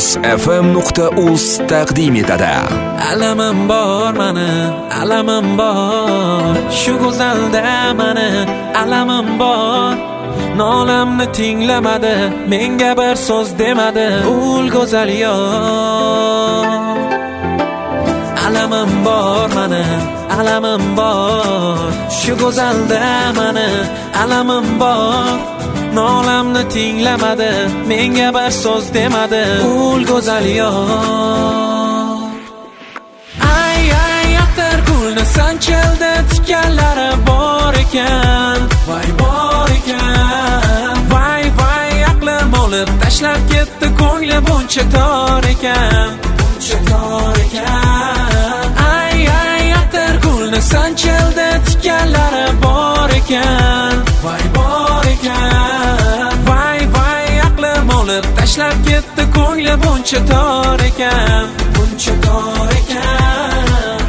muzfm.uz taqdim etadi. Alamim bor mani, alamim bor. Shu go'zalda mani, alamim bor. Nolamni tinglamadi, menga bir so'z demadi. Ul go'zal yor. Alamim bor mani, alamim bor. Shu go'zalda mani, alamim bor. Nolamni tinglamadi, menga bir so'z demadi. Ul go'zal yor. Ay ay atar gulni sanchildi, tikanlari bor ekan. Voy bor ekan. Voy voy aqlim olib tashlab ketdi, ko'ngli buncha tor ekan. Buncha tor ekan. Ay ay atar gulni sanchildi, tikanlari bor ekan. Voy bor ekan. Voy voy aqlim olib tashlab ketdi, ko'ngli buncha tor ekan. Buncha tor ekan.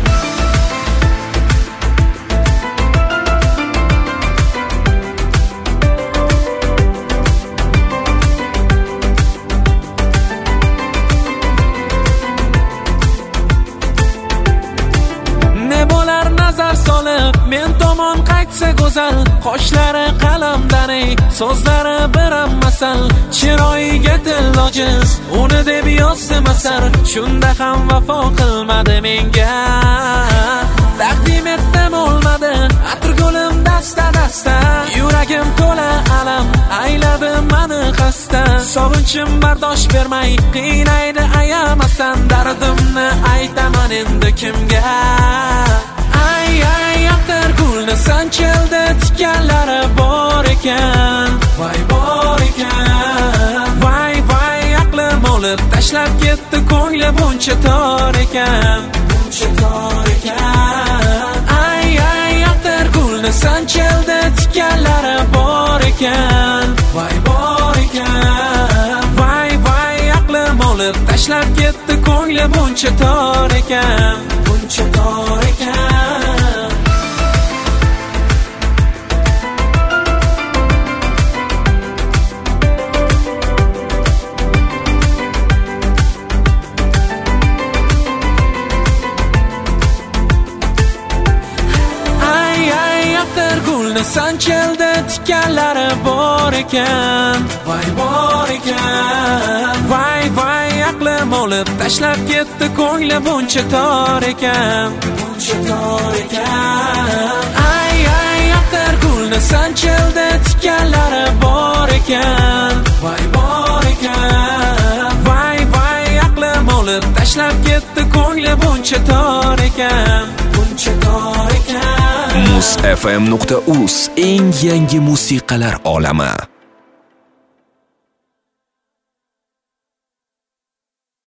Nazar solib men tomon qaytsa go'zal, qoshlari qalamdani, so'zlari biram masal, chiroyiga dil ojiz, uni deb yozsa masar, shunda ham vafo qilmadi menga. Taqdim etdim olmadi, atirgulim dasta dasta, yuragim to'la alam, ayladi mani xasta. Sog'inchim bardosh bermay qiynaydi ayamasdan, dardimni aytaman endi kimga. Ay ay atar gulni sanchildi, tikanlari bor ekan. Voy bor ekan. Voy voy aqlim olib tashlab ketdi, ko'ngli buncha tor ekan. Buncha tor ekan. Ay ay atar gulni sanchildi, tikanlari bor ekan. Voy bor ekan. Voy voy aqlim olib tashlab ketdi, ko'ngli buncha tor ekan. Buncha tor ekan. Sanchildi, tikanlari bor ekan. Voy bor ekan. Voy voy aqlim olib tashlab ketdi, ko'ngli buncha tor ekan. Buncha tor ekan. Ay ay atar gulni sanchildi, tikanlari bor ekan. Voy bor ekan. Voy voy aqlim olib tashlab ketdi, ko'ngli buncha tor ekan. Buncha tor ekan. muzfm.uz eng yangi musiqalar olami.